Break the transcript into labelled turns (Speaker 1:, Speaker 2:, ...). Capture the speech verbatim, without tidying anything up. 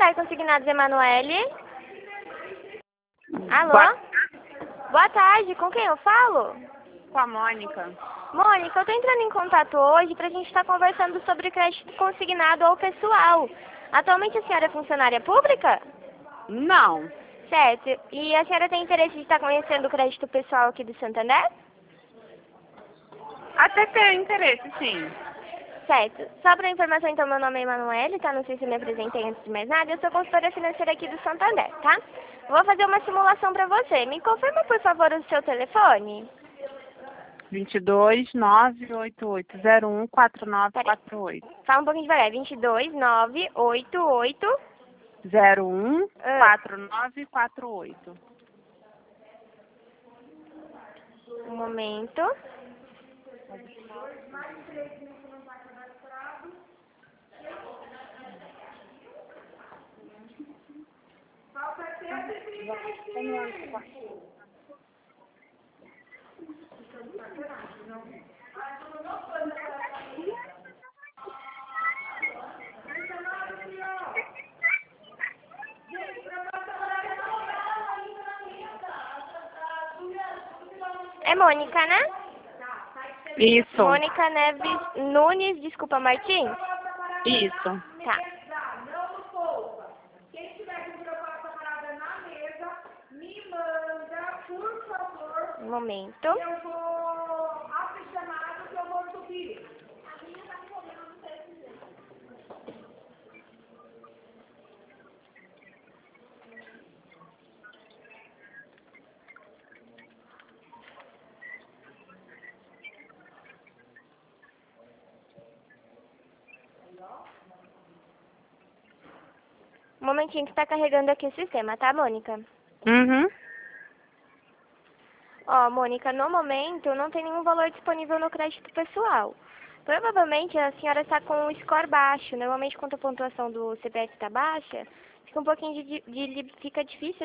Speaker 1: Santander Consignados, Emanuele. Alô?
Speaker 2: Boa...
Speaker 1: Boa tarde, com quem eu falo?
Speaker 2: Com a Mônica.
Speaker 1: Mônica, eu tô entrando em contato hoje pra gente estar conversando sobre crédito consignado ao pessoal. Atualmente a senhora é funcionária pública?
Speaker 2: Não.
Speaker 1: Certo. E a senhora tem interesse de estar conhecendo o crédito pessoal aqui do Santander?
Speaker 2: Até tenho interesse, sim.
Speaker 1: Certo. Só para informação, então, meu nome é Emanuele, tá? Não sei se eu me apresentei antes de mais nada. Eu sou consultora financeira aqui do Santander, tá? Vou fazer uma simulação para você. Me confirma, por favor, o seu telefone.
Speaker 2: vinte e dois, nove oito oito zero um, quatro nove quatro oito.
Speaker 1: Fala um pouquinho devagar. vinte e dois, nove oito oito
Speaker 2: zero um, quatro nove quatro oito.
Speaker 1: Um momento. É Mônica, né?
Speaker 2: Isso.
Speaker 1: Mônica Neves Nunes, desculpa, Martins?
Speaker 2: Isso.
Speaker 1: Tá.
Speaker 3: Quem tiver com proposta parada na mesa, me manda, por favor.
Speaker 1: Um momento.
Speaker 3: Eu vou abrir chamado que eu vou subir.
Speaker 1: Um momentinho que tá carregando aqui o sistema, tá, Mônica?
Speaker 2: Uhum.
Speaker 1: Ó, Mônica, no momento não tem nenhum valor disponível no crédito pessoal. Provavelmente a senhora está com um score baixo. Normalmente, quando a pontuação do C P F está baixa, fica um pouquinho de, de, de fica difícil